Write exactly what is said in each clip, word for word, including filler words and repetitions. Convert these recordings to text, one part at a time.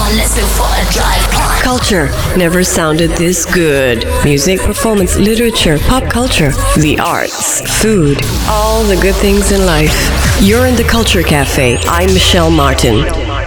on, let's go for a drive. Culture never sounded this good. Music, performance, literature, pop culture, the arts, food, all the good things in life. You're in the Culture Cafe. I'm Michelle Martin.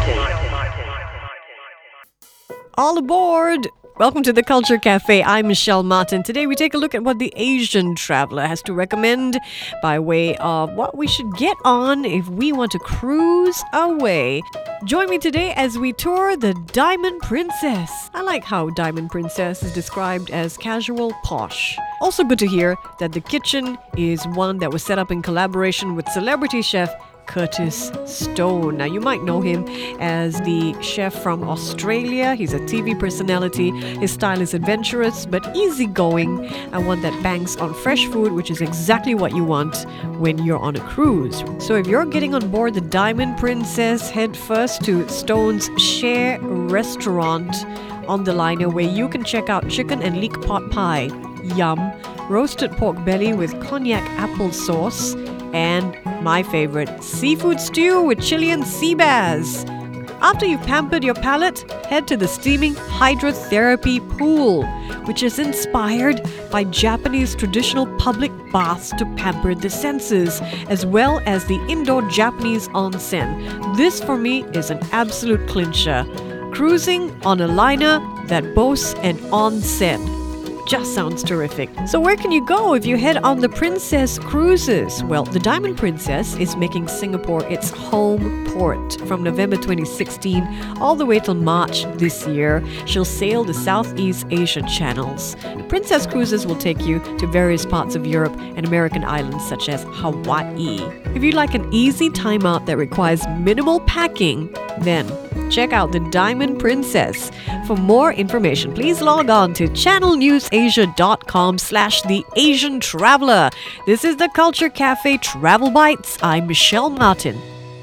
All aboard! Welcome to the Culture Cafe. I'm Michelle Martin. Today we take a look at what the Asian traveler has to recommend by way of what we should get on if we want to cruise away. Join me today as we tour the Diamond Princess. I like how Diamond Princess is described as casual posh. Also good to hear that the kitchen is one that was set up in collaboration with celebrity chef Curtis Stone. Now, you might know him as the chef from Australia. He's a T V personality. His style is adventurous but easygoing, and one that banks on fresh food, which is exactly what you want when you're on a cruise. So if you're getting on board the Diamond Princess, head first to Stone's Share Restaurant on the liner, where you can check out chicken and leek pot pie, yum, roasted pork belly with cognac apple sauce, and my favorite, seafood stew with Chilean sea bass. After you've pampered your palate, head to the steaming hydrotherapy pool, which is inspired by Japanese traditional public baths to pamper the senses, as well as the indoor Japanese onsen. This, for me, is an absolute clincher. Cruising on a liner that boasts an onsen. Just sounds terrific. So where can you go if you head on the Princess Cruises? Well, the Diamond Princess is making Singapore its home port from November twenty sixteen all the way till March this year. She'll sail the Southeast Asia channels. The Princess Cruises will take you to various parts of Europe and American islands such as Hawaii. If you'd like an easy time out that requires minimal packing, then check out the Diamond Princess. For more information, please log on to channelnewsasia.com slash the Asian Traveler. This is the Culture Cafe Travel Bites. I'm Michelle Martin.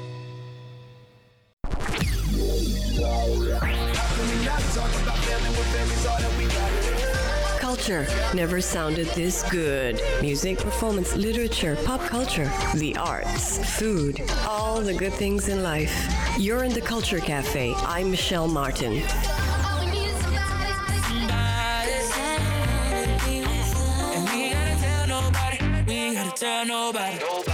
Culture never sounded this good. Music, performance, literature, pop culture, the arts, food, all the good things in life. You're in the Culture Cafe. I'm Michelle Martin. Tell nobody.